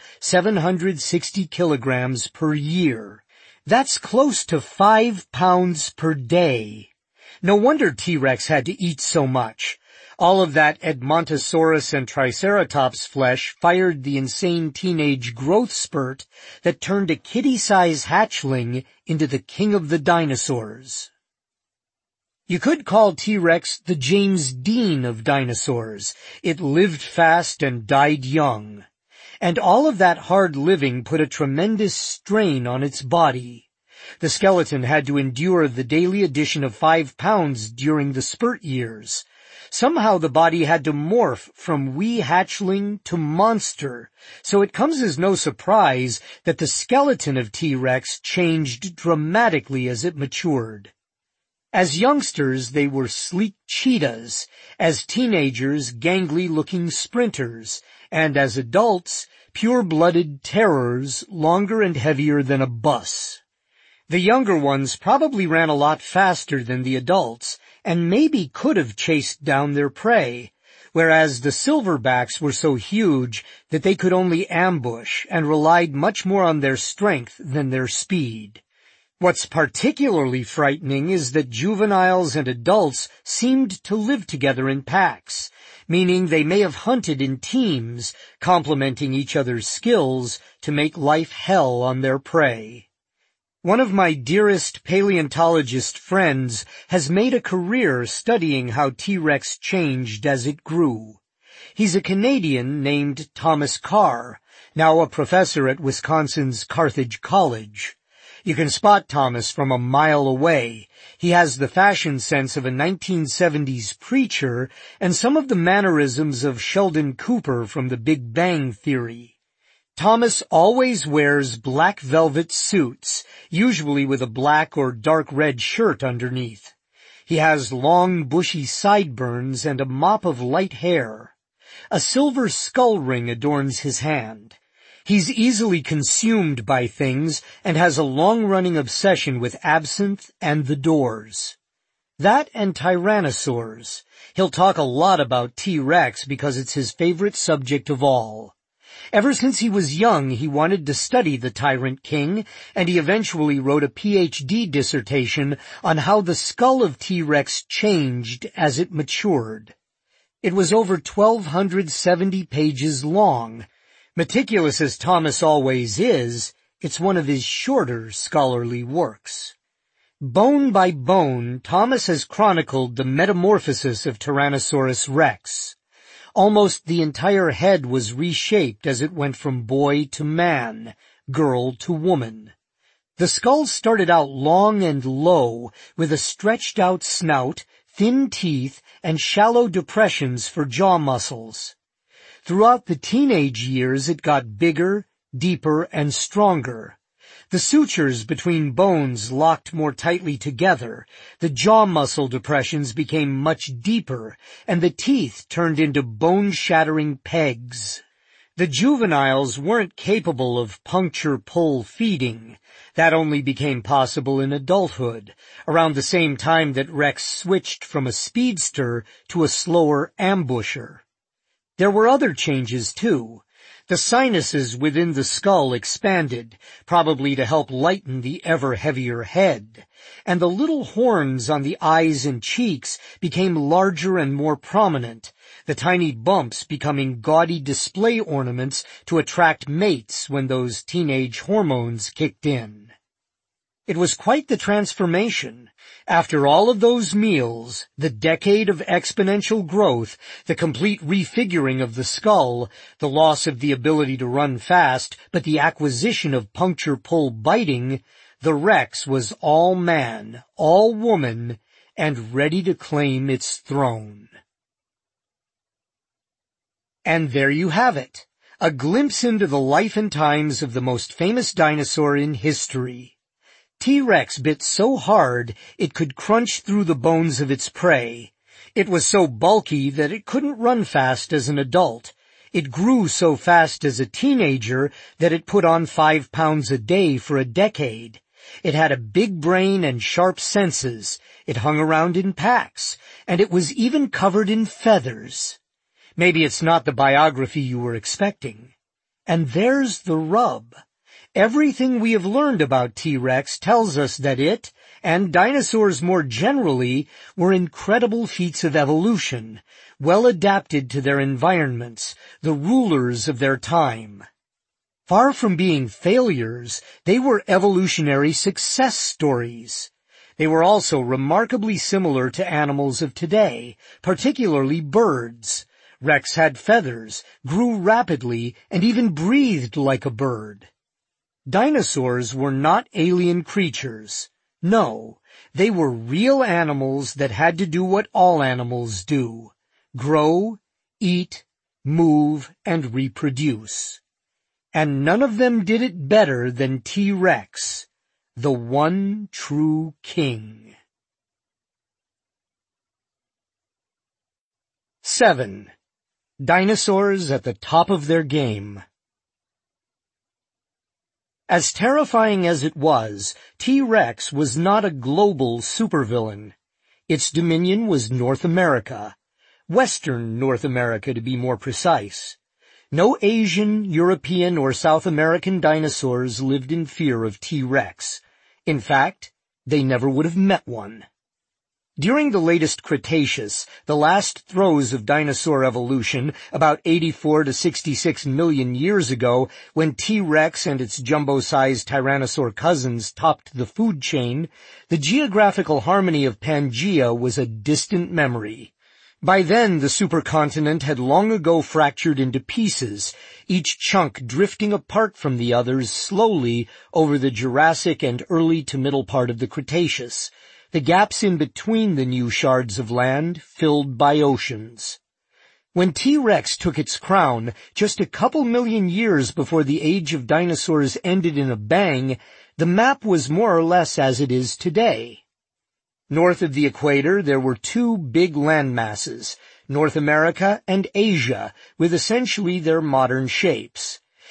760 kilograms per year. That's close to 5 pounds per day. No wonder T-Rex had to eat so much. All of that Edmontosaurus and Triceratops flesh fired the insane teenage growth spurt that turned a kitty-sized hatchling into the king of the dinosaurs. You could call T-Rex the James Dean of dinosaurs. It lived fast and died young. And all of that hard living put a tremendous strain on its body. The skeleton had to endure the daily addition of 5 pounds during the spurt years. Somehow the body had to morph from wee hatchling to monster, so it comes as no surprise that the skeleton of T-Rex changed dramatically as it matured. As youngsters, they were sleek cheetahs, as teenagers, gangly-looking sprinters, and as adults, pure-blooded terrors, longer and heavier than a bus. The younger ones probably ran a lot faster than the adults, and maybe could have chased down their prey, whereas the silverbacks were so huge that they could only ambush and relied much more on their strength than their speed. What's particularly frightening is that juveniles and adults seemed to live together in packs, meaning they may have hunted in teams, complementing each other's skills to make life hell on their prey. One of my dearest paleontologist friends has made a career studying how T-Rex changed as it grew. He's a Canadian named Thomas Carr, now a professor at Wisconsin's Carthage College. You can spot Thomas from a mile away. He has the fashion sense of a 1970s preacher and some of the mannerisms of Sheldon Cooper from The Big Bang Theory. Thomas always wears black velvet suits, usually with a black or dark red shirt underneath. He has long, bushy sideburns and a mop of light hair. A silver skull ring adorns his hand. He's easily consumed by things and has a long-running obsession with absinthe and the Doors. That and tyrannosaurs. He'll talk a lot about T-Rex because it's his favorite subject of all. Ever since he was young, he wanted to study the tyrant king, and he eventually wrote a PhD dissertation on how the skull of T-Rex changed as it matured. It was over 1,270 pages long. Meticulous as Thomas always is, it's one of his shorter scholarly works. Bone by bone, Thomas has chronicled the metamorphosis of Tyrannosaurus rex. Almost the entire head was reshaped as it went from boy to man, girl to woman. The skull started out long and low, with a stretched-out snout, thin teeth, and shallow depressions for jaw muscles. Throughout the teenage years, it got bigger, deeper, and stronger. The sutures between bones locked more tightly together, the jaw muscle depressions became much deeper, and the teeth turned into bone-shattering pegs. The juveniles weren't capable of puncture-pull feeding. That only became possible in adulthood, around the same time that Rex switched from a speedster to a slower ambusher. There were other changes, too. The sinuses within the skull expanded, probably to help lighten the ever-heavier head, and the little horns on the eyes and cheeks became larger and more prominent, the tiny bumps becoming gaudy display ornaments to attract mates when those teenage hormones kicked in. It was quite the transformation. After all of those meals, the decade of exponential growth, the complete refiguring of the skull, the loss of the ability to run fast, but the acquisition of puncture-pull biting, the Rex was all man, all woman, and ready to claim its throne. And there you have it, a glimpse into the life and times of the most famous dinosaur in history. T-Rex bit so hard it could crunch through the bones of its prey. It was so bulky that it couldn't run fast as an adult. It grew so fast as a teenager that it put on 5 pounds a day for a decade. It had a big brain and sharp senses. It hung around in packs, and it was even covered in feathers. Maybe it's not the biography you were expecting. And there's the rub. Everything we have learned about T-Rex tells us that it, and dinosaurs more generally, were incredible feats of evolution, well adapted to their environments, the rulers of their time. Far from being failures, they were evolutionary success stories. They were also remarkably similar to animals of today, particularly birds. Rex had feathers, grew rapidly, and even breathed like a bird. Dinosaurs were not alien creatures. No, they were real animals that had to do what all animals do: grow, eat, move, and reproduce. And none of them did it better than T-Rex, the one true king. 7. Dinosaurs at the top of their game. As terrifying as it was, T-Rex was not a global supervillain. Its dominion was North America, Western North America to be more precise. No Asian, European, or South American dinosaurs lived in fear of T-Rex. In fact, they never would have met one. During the latest Cretaceous, the last throes of dinosaur evolution, about 84 to 66 million years ago, when T-Rex and its jumbo-sized tyrannosaur cousins topped the food chain, the geographical harmony of Pangaea was a distant memory. By then, the supercontinent had long ago fractured into pieces, each chunk drifting apart from the others slowly over the Jurassic and early to middle part of the Cretaceous, the gaps in between the new shards of land filled by oceans. When T-Rex took its crown, just a couple million years before the age of dinosaurs ended in a bang, the map was more or less as it is today. North of the equator, there were two big landmasses, North America and Asia, with essentially their modern shapes.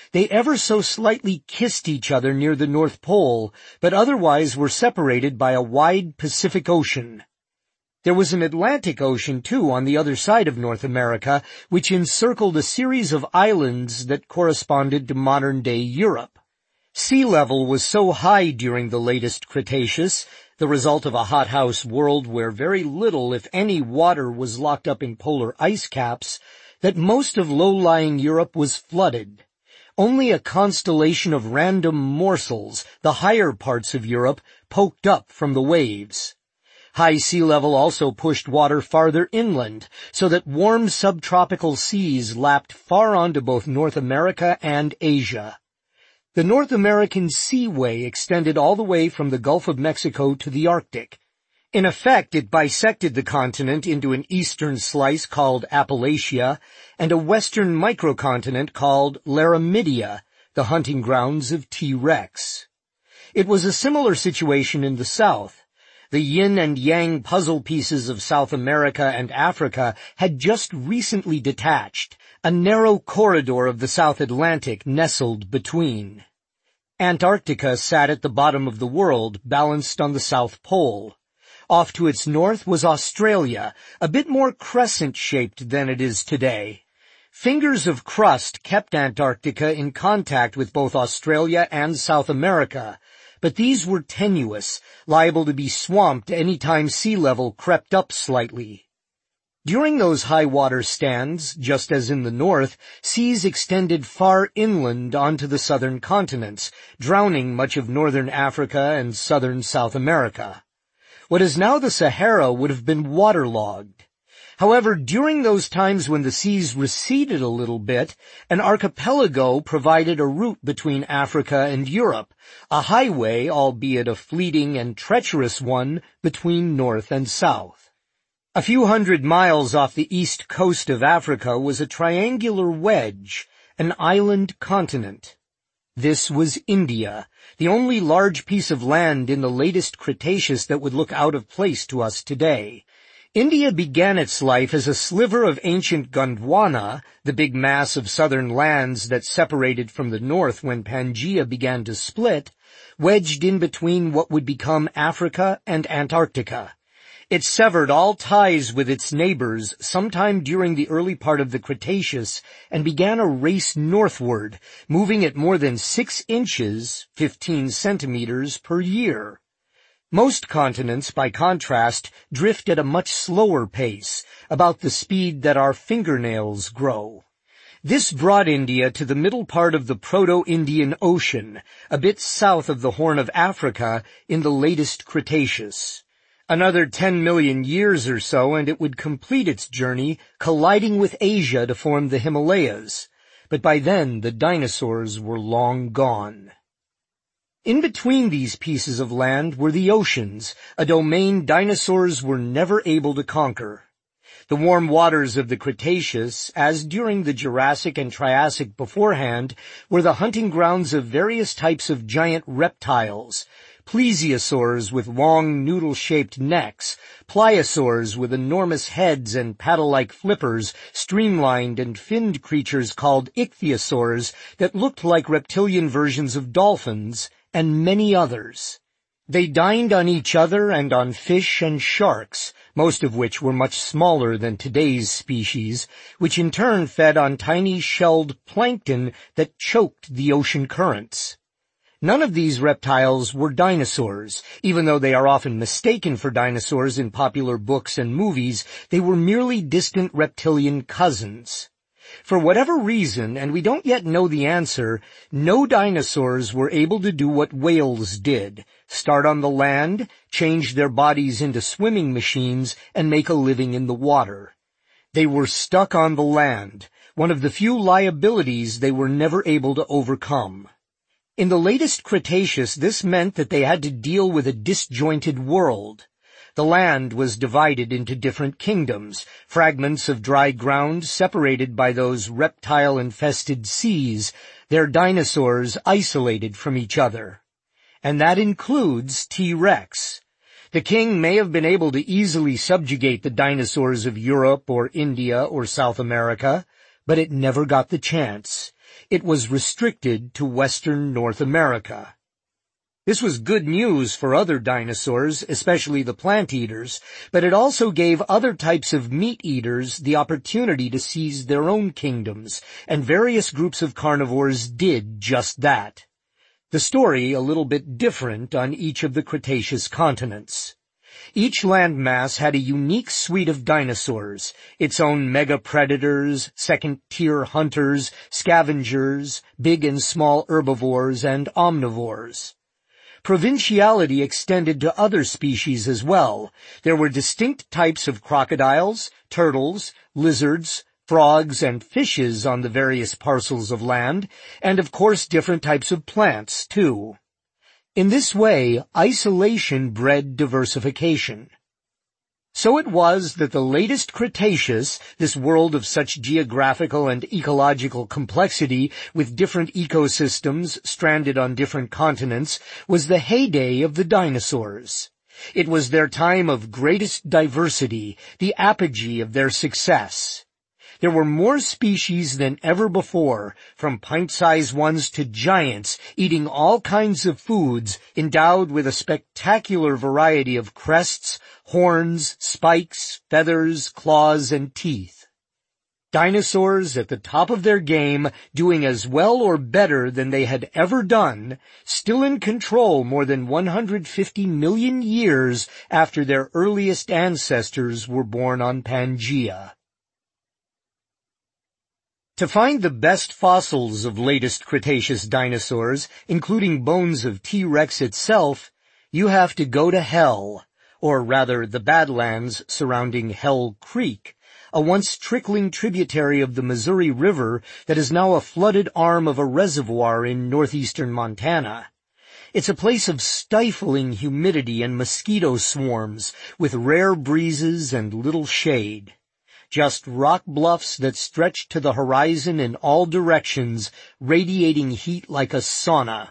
They ever so slightly kissed each other near the North Pole, but otherwise were separated by a wide Pacific Ocean. There was an Atlantic Ocean, too, on the other side of North America, which encircled a series of islands that corresponded to modern-day Europe. Sea level was so high during the latest Cretaceous, the result of a hothouse world where very little, if any, water was locked up in polar ice caps, that most of low-lying Europe was flooded. Only a constellation of random morsels, the higher parts of Europe, poked up from the waves. High sea level also pushed water farther inland, so that warm subtropical seas lapped far onto both North America and Asia. The North American Seaway extended all the way from the Gulf of Mexico to the Arctic. In effect, it bisected the continent into an eastern slice called Appalachia and a western microcontinent called Laramidia, the hunting grounds of T-Rex. It was a similar situation in the south. The yin and yang puzzle pieces of South America and Africa had just recently detached, a narrow corridor of the South Atlantic nestled between. Antarctica sat at the bottom of the world, balanced on the South Pole. Off to its north was Australia, a bit more crescent-shaped than it is today. Fingers of crust kept Antarctica in contact with both Australia and South America, but these were tenuous, liable to be swamped any time sea level crept up slightly. During those high water stands, just as in the north, seas extended far inland onto the southern continents, drowning much of northern Africa and southern South America. What is now the Sahara would have been waterlogged. However, during those times when the seas receded a little bit, an archipelago provided a route between Africa and Europe, a highway, albeit a fleeting and treacherous one, between north and south. A few hundred miles off the east coast of Africa was a triangular wedge, an island continent. This was India, the only large piece of land in the latest Cretaceous that would look out of place to us today. India began its life as a sliver of ancient Gondwana, the big mass of southern lands that separated from the north when Pangaea began to split, wedged in between what would become Africa and Antarctica. It severed all ties with its neighbors sometime during the early part of the Cretaceous and began a race northward, moving at more than 6 inches, 15 centimeters per year. Most continents, by contrast, drift at a much slower pace, about the speed that our fingernails grow. This brought India to the middle part of the Proto-Indian Ocean, a bit south of the Horn of Africa, in the latest Cretaceous. Another 10 million years or so and it would complete its journey, colliding with Asia to form the Himalayas. But by then the dinosaurs were long gone. In between these pieces of land were the oceans, a domain dinosaurs were never able to conquer. The warm waters of the Cretaceous, as during the Jurassic and Triassic beforehand, were the hunting grounds of various types of giant reptiles, plesiosaurs with long noodle-shaped necks, pliosaurs with enormous heads and paddle-like flippers, streamlined and finned creatures called ichthyosaurs that looked like reptilian versions of dolphins, and many others. They dined on each other and on fish and sharks, most of which were much smaller than today's species, which in turn fed on tiny shelled plankton that choked the ocean currents. None of these reptiles were dinosaurs. Even though they are often mistaken for dinosaurs in popular books and movies, they were merely distant reptilian cousins. For whatever reason, and we don't yet know the answer, no dinosaurs were able to do what whales did, start on the land, change their bodies into swimming machines, and make a living in the water. They were stuck on the land, one of the few liabilities they were never able to overcome. In the latest Cretaceous, this meant that they had to deal with a disjointed world. The land was divided into different kingdoms, fragments of dry ground separated by those reptile-infested seas, their dinosaurs isolated from each other. And that includes T-Rex. The king may have been able to easily subjugate the dinosaurs of Europe or India or South America, but it never got the chance. it was restricted to western North America. This was good news for other dinosaurs, especially the plant eaters, but it also gave other types of meat eaters the opportunity to seize their own kingdoms, and various groups of carnivores did just that. The story a little bit different on each of the Cretaceous continents. Each landmass had a unique suite of dinosaurs, its own mega-predators, second-tier hunters, scavengers, big and small herbivores, and omnivores. Provinciality extended to other species as well. There were distinct types of crocodiles, turtles, lizards, frogs, and fishes on the various parcels of land, and of course different types of plants, too. In this way, isolation bred diversification. So it was that the latest Cretaceous, this world of such geographical and ecological complexity with different ecosystems stranded on different continents, was the heyday of the dinosaurs. It was their time of greatest diversity, the apogee of their success. There were more species than ever before, from pint-sized ones to giants, eating all kinds of foods, endowed with a spectacular variety of crests, horns, spikes, feathers, claws, and teeth. Dinosaurs at the top of their game, doing as well or better than they had ever done, still in control more than 150 million years after their earliest ancestors were born on Pangaea. To find the best fossils of latest Cretaceous dinosaurs, including bones of T-Rex itself, you have to go to Hell, or rather the Badlands surrounding Hell Creek, a once trickling tributary of the Missouri River that is now a flooded arm of a reservoir in northeastern Montana. It's a place of stifling humidity and mosquito swarms, with rare breezes and little shade. Just rock bluffs that stretch to the horizon in all directions, radiating heat like a sauna.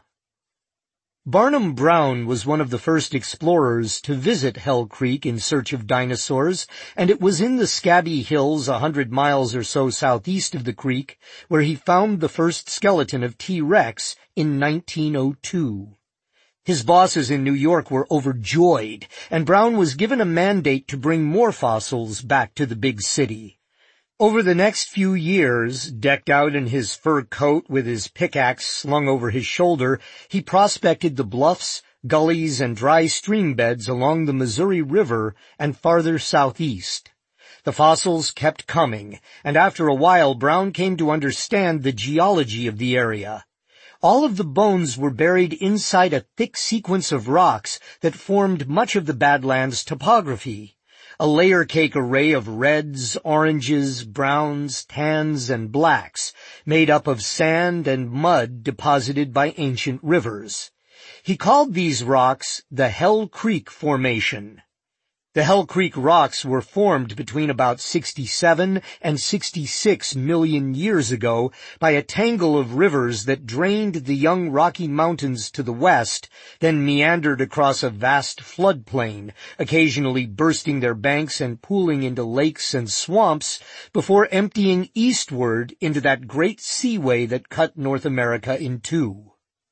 Barnum Brown was one of the first explorers to visit Hell Creek in search of dinosaurs, and it was in the Scabby Hills 100 miles or so southeast of the creek where he found the first skeleton of T-Rex in 1902. His bosses in New York were overjoyed, and Brown was given a mandate to bring more fossils back to the big city. Over the next few years, decked out in his fur coat with his pickaxe slung over his shoulder, he prospected the bluffs, gullies, and dry stream beds along the Missouri River and farther southeast. The fossils kept coming, and after a while Brown came to understand the geology of the area. All of the bones were buried inside a thick sequence of rocks that formed much of the Badlands topography, a layer cake array of reds, oranges, browns, tans, and blacks, made up of sand and mud deposited by ancient rivers. He called these rocks the Hell Creek Formation. The Hell Creek rocks were formed between about 67 and 66 million years ago by a tangle of rivers that drained the young Rocky Mountains to the west, then meandered across a vast floodplain, occasionally bursting their banks and pooling into lakes and swamps before emptying eastward into that great seaway that cut North America in two.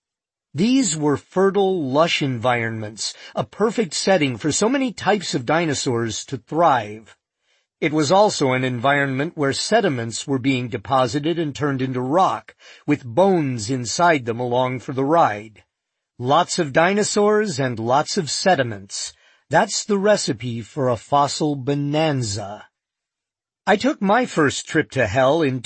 These were fertile, lush environments, a perfect setting for so many types of dinosaurs to thrive. It was also an environment where sediments were being deposited and turned into rock, with bones inside them along for the ride. Lots of dinosaurs and lots of sediments. That's the recipe for a fossil bonanza. I took my first trip to Hell in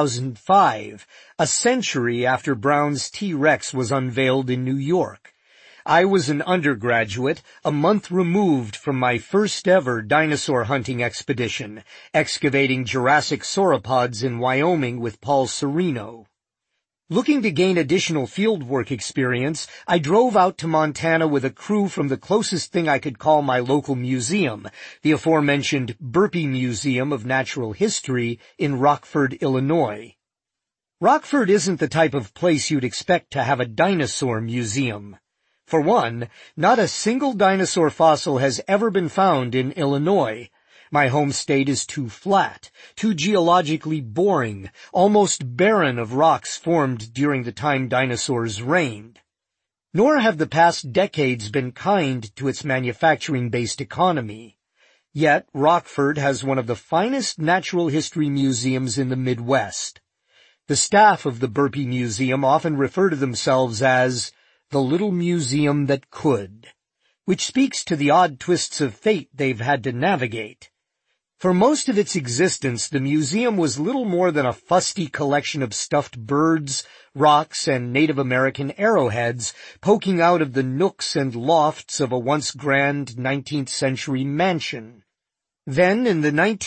2005, a century after Brown's T-Rex was unveiled in New York. I was an undergraduate, a month removed from my first ever dinosaur hunting expedition, excavating Jurassic sauropods in Wyoming with Paul Sereno. Looking to gain additional fieldwork experience, I drove out to Montana with a crew from the closest thing I could call my local museum, the aforementioned Burpee Museum of Natural History in Rockford, Illinois. Rockford isn't the type of place you'd expect to have a dinosaur museum. For one, not a single dinosaur fossil has ever been found in Illinois. My home state is too flat, too geologically boring, almost barren of rocks formed during the time dinosaurs reigned. Nor have the past decades been kind to its manufacturing-based economy. Yet Rockford has one of the finest natural history museums in the Midwest. The staff of the Burpee Museum often refer to themselves as the little museum that could, which speaks to the odd twists of fate they've had to navigate. For most of its existence, the museum was little more than a fusty collection of stuffed birds, rocks, and Native American arrowheads poking out of the nooks and lofts of a once grand 19th century mansion. Then, in the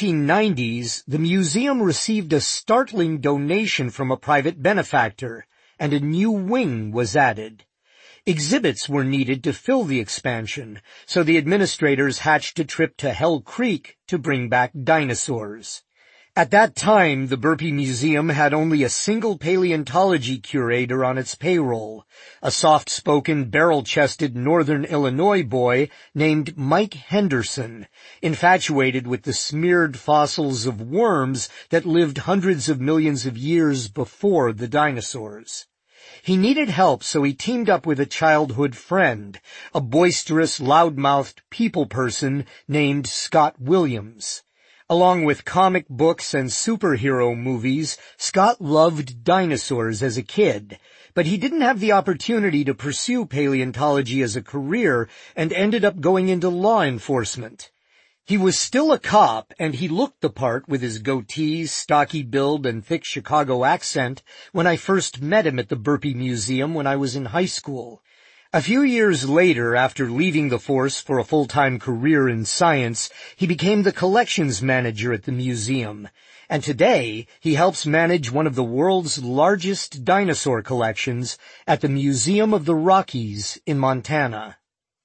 1990s, the museum received a startling donation from a private benefactor, and a new wing was added. Exhibits were needed to fill the expansion, so the administrators hatched a trip to Hell Creek to bring back dinosaurs. At that time, the Burpee Museum had only a single paleontology curator on its payroll, a soft-spoken, barrel-chested northern Illinois boy named Mike Henderson, infatuated with the smeared fossils of worms that lived hundreds of millions of years before the dinosaurs. He needed help, so he teamed up with a childhood friend, a boisterous, loud-mouthed people person named Scott Williams. Along with comic books and superhero movies, Scott loved dinosaurs as a kid, but he didn't have the opportunity to pursue paleontology as a career and ended up going into law enforcement. He was still a cop, and he looked the part with his goatee, stocky build, and thick Chicago accent when I first met him at the Burpee Museum when I was in high school. A few years later, after leaving the force for a full-time career in science, he became the collections manager at the museum, and today he helps manage one of the world's largest dinosaur collections at the Museum of the Rockies in Montana.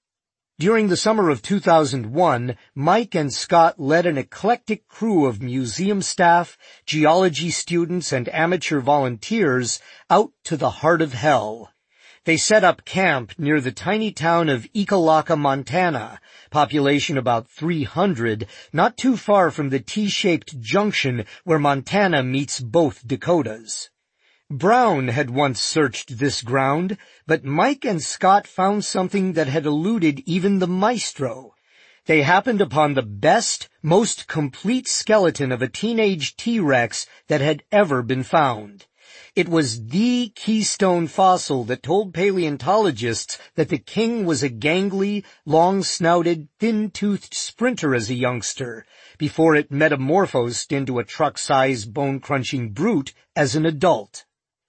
During the summer of 2001, Mike and Scott led an eclectic crew of museum staff, geology students, and amateur volunteers out to the heart of hell. They set up camp near the tiny town of Ekalaka, Montana, population about 300, not too far from the T-shaped junction where Montana meets both Dakotas. Brown had once searched this ground, but Mike and Scott found something that had eluded even the maestro. They happened upon the best, most complete skeleton of a teenage T-Rex that had ever been found. It was the keystone fossil that told paleontologists that the king was a gangly, long-snouted, thin-toothed sprinter as a youngster, before it metamorphosed into a truck-sized, bone-crunching brute as an adult.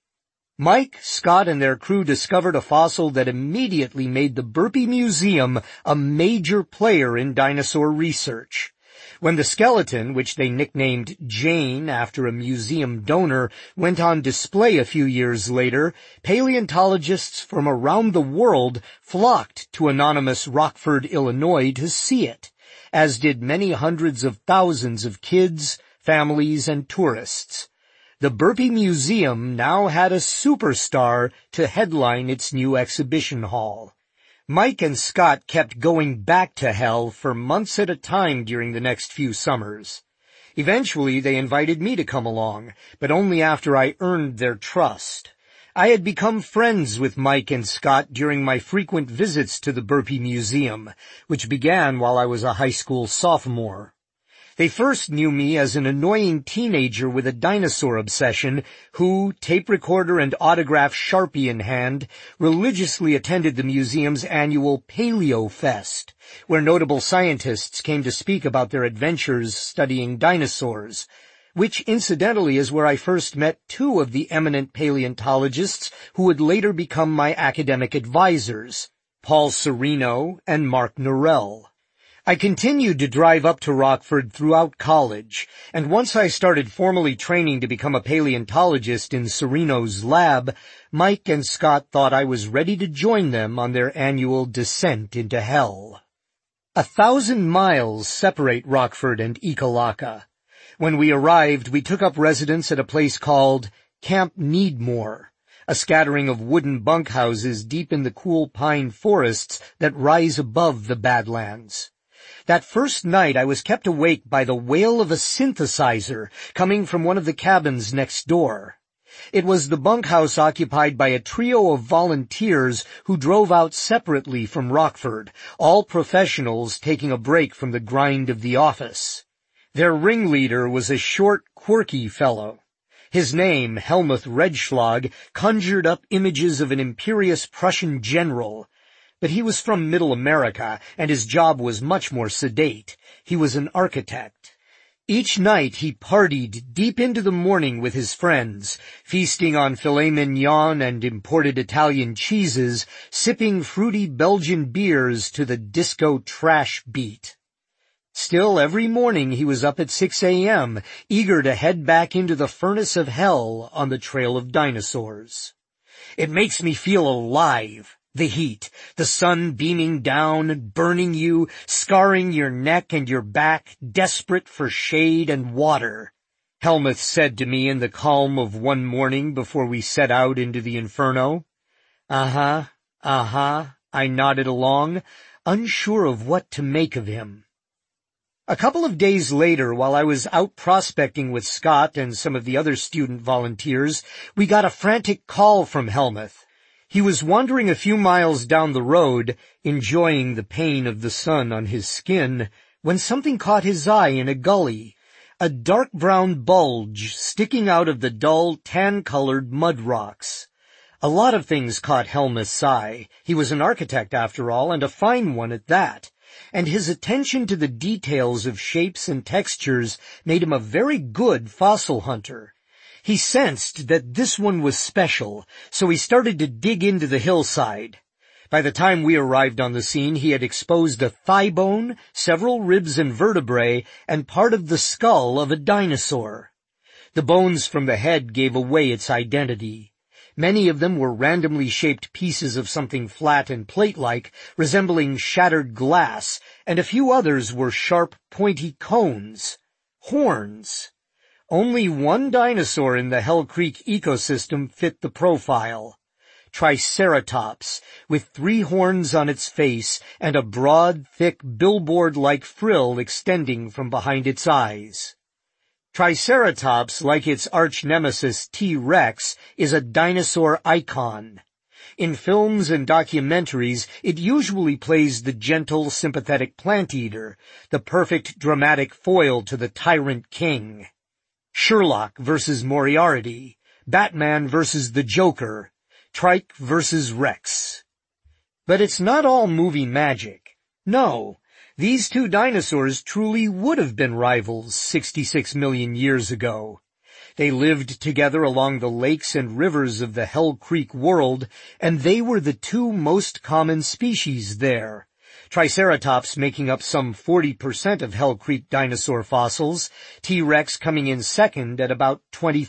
Mike, Scott, and their crew discovered a fossil that immediately made the Burpee Museum a major player in dinosaur research. When the skeleton, which they nicknamed Jane after a museum donor, went on display a few years later, paleontologists from around the world flocked to anonymous Rockford, Illinois to see it, as did many hundreds of thousands of kids, families, and tourists. The Burpee Museum now had a superstar to headline its new exhibition hall. Mike and Scott kept going back to hell for months at a time during the next few summers. Eventually, they invited me to come along, but only after I earned their trust. I had become friends with Mike and Scott during my frequent visits to the Burpee Museum, which began while I was a high school sophomore. They first knew me as an annoying teenager with a dinosaur obsession who, tape recorder and autograph Sharpie in hand, religiously attended the museum's annual Paleo Fest, where notable scientists came to speak about their adventures studying dinosaurs, which incidentally is where I first met two of the eminent paleontologists who would later become my academic advisors, Paul Sereno and Mark Norell. I continued to drive up to Rockford throughout college, and once I started formally training to become a paleontologist in Sereno's lab, Mike and Scott thought I was ready to join them on their annual descent into hell. 1,000 miles separate Rockford and Ekalaka. When we arrived, we took up residence at a place called Camp Needmore, a scattering of wooden bunkhouses deep in the cool pine forests that rise above the Badlands. That first night I was kept awake by the wail of a synthesizer coming from one of the cabins next door. It was the bunkhouse occupied by a trio of volunteers who drove out separately from Rockford, all professionals taking a break from the grind of the office. Their ringleader was a short, quirky fellow. His name, Helmuth Redschlag, conjured up images of an imperious Prussian general. But he was from Middle America, and his job was much more sedate. He was an architect. Each night he partied deep into the morning with his friends, feasting on filet mignon and imported Italian cheeses, sipping fruity Belgian beers to the disco trash beat. Still, every morning he was up at 6 a.m., eager to head back into the furnace of hell on the trail of dinosaurs. It makes me feel alive. The heat, the sun beaming down, burning you, scarring your neck and your back, desperate for shade and water, Helmuth said to me in the calm of one morning before we set out into the inferno. I nodded along, unsure of what to make of him. A couple of days later, while I was out prospecting with Scott and some of the other student volunteers, we got a frantic call from Helmuth. He was wandering a few miles down the road, enjoying the pain of the sun on his skin, when something caught his eye in a gully, a dark brown bulge sticking out of the dull, tan-colored mud rocks. A lot of things caught Helmuth's eye. He was an architect, after all, and a fine one at that, and his attention to the details of shapes and textures made him a very good fossil hunter. He sensed that this one was special, so he started to dig into the hillside. By the time we arrived on the scene, he had exposed a thigh bone, several ribs and vertebrae, and part of the skull of a dinosaur. The bones from the head gave away its identity. Many of them were randomly shaped pieces of something flat and plate-like, resembling shattered glass, and a few others were sharp, pointy cones. Horns. Only one dinosaur in the Hell Creek ecosystem fit the profile. Triceratops, with 3 horns on its face and a broad, thick, billboard-like frill extending from behind its eyes. Triceratops, like its arch-nemesis T-Rex, is a dinosaur icon. In films and documentaries, it usually plays the gentle, sympathetic plant-eater, the perfect dramatic foil to the tyrant king. Sherlock versus Moriarty, Batman versus the Joker, Trike versus Rex. But it's not all movie magic. No, these two dinosaurs truly would have been rivals 66 million years ago. They lived together along the lakes and rivers of the Hell Creek world, and they were the 2 most common species there. Triceratops making up some 40% of Hell Creek dinosaur fossils, T-Rex coming in second at about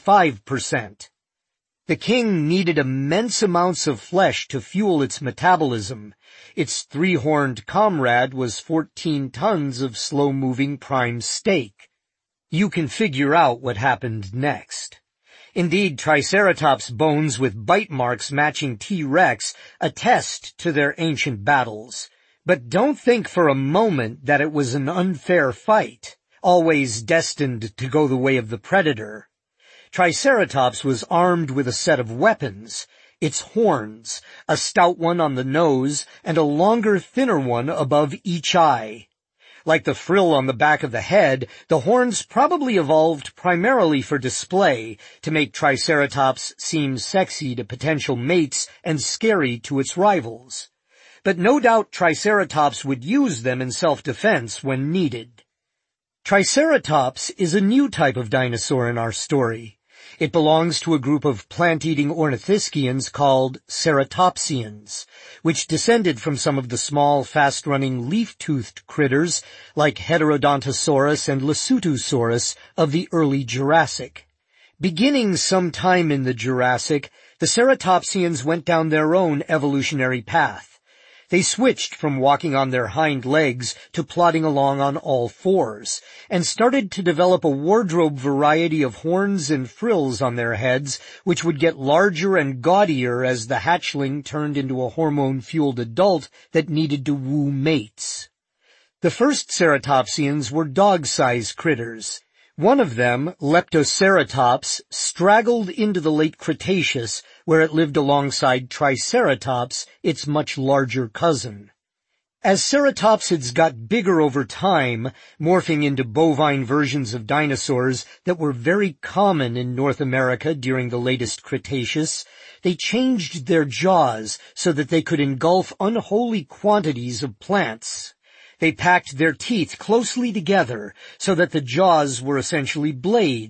25%. The king needed immense amounts of flesh to fuel its metabolism. Its 3-horned comrade was 14 tons of slow-moving prime steak. You can figure out what happened next. Indeed, Triceratops' bones with bite marks matching T-Rex attest to their ancient battles. But don't think for a moment that it was an unfair fight, always destined to go the way of the predator. Triceratops was armed with a set of weapons, its horns, a stout one on the nose, and a longer, thinner one above each eye. Like the frill on the back of the head, the horns probably evolved primarily for display, to make Triceratops seem sexy to potential mates and scary to its rivals. But no doubt Triceratops would use them in self-defense when needed. Triceratops is a new type of dinosaur in our story. It belongs to a group of plant-eating ornithischians called ceratopsians, which descended from some of the small, fast-running, leaf-toothed critters like Heterodontosaurus and Lesothosaurus of the early Jurassic. Beginning sometime in the Jurassic, the ceratopsians went down their own evolutionary path. They switched from walking on their hind legs to plodding along on all fours, and started to develop a wardrobe variety of horns and frills on their heads, which would get larger and gaudier as the hatchling turned into a hormone-fueled adult that needed to woo mates. The first ceratopsians were dog-sized critters. One of them, Leptoceratops, straggled into the late Cretaceous, where it lived alongside Triceratops, its much larger cousin. As ceratopsids got bigger over time, morphing into bovine versions of dinosaurs that were very common in North America during the latest Cretaceous, they changed their jaws so that they could engulf unholy quantities of plants. They packed their teeth closely together so that the jaws were essentially blades.